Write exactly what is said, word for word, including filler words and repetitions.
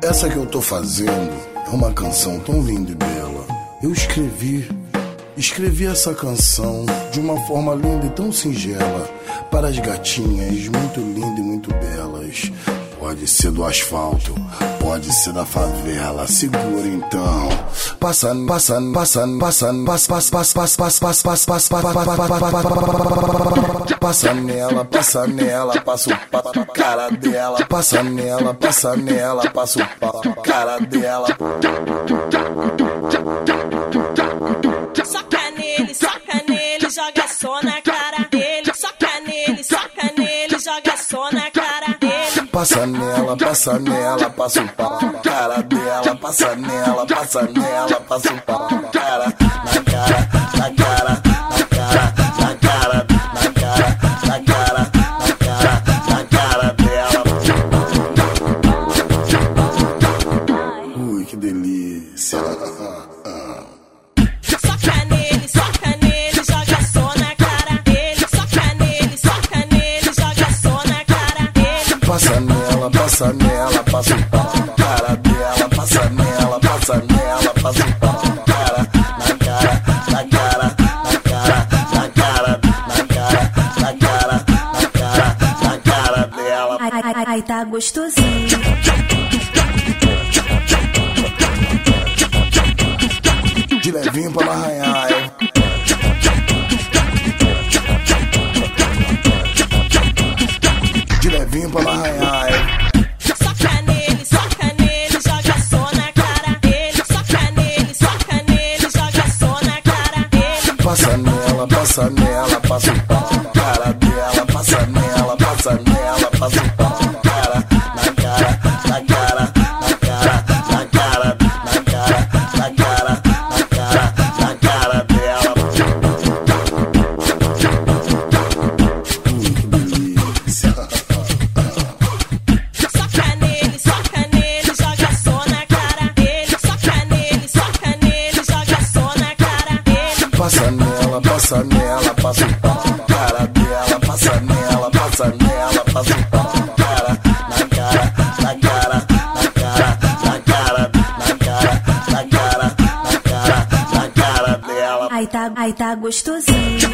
Essa que eu tô fazendo é uma canção tão linda e bela. Eu escrevi, escrevi essa canção de uma forma linda e tão singela para as gatinhas muito lindas e muito belas. Pode ser do asfalto, pode ser da favela. Segura então. Passa, passa, passa, passa, passa, passa, passa, passa, passa, passa, passa, passa nela, passa nela, passa o papo na cara dela. Passa nela, passa nela, passa o papo na cara dela. Soca nele, soca nele, joga só na cara dele. Soca nele, soca nele, joga só na cara dele. Passa nela, passa nela, passa o papo na cara dela. Passa nela, passa nela, passa o papo na cara, na cara, na cara, na cara, na cara, na cara, na cara, na cara, na cara dela. Ui, que delícia. Soca nele, soca nele, joga só na cara dele. Soca nele, soca nele, joga só na cara dele. Passa nela, passa nela, passa o papo na cara dela. Passa nela, passa nela, passa o papo na cara, na cara, na cara, na cara, na cara, na cara, na cara, na cara, na cara dela. Ai, ai, ai, ai, tá gostosinho. De levinho pra arranhar, é. De levinho pra arranhar, é. Soca nele, soca nele, joga só na cara dele. Soca nele, soca nele, joga só na cara dele. Passa nela, passa nela, passa o papo na cara dela. Passa nela, passa nela, passa o papo na cara, na cara, na cara, na cara, na cara, na cara, na cara, na cara, na cara dela. Ui, que delícia. Soca nele, soca nele, joga só na cara dele. Soca nele, soca nele, joga só na cara dele. Passa nela, passa nela, passa o papo na cara dela. Passa nela, passa nela, passa o papo na cara, na cara, na cara, na cara, na cara, na cara, na cara, na cara, na cara dela. Ai, tá, ai, tá gostosinho.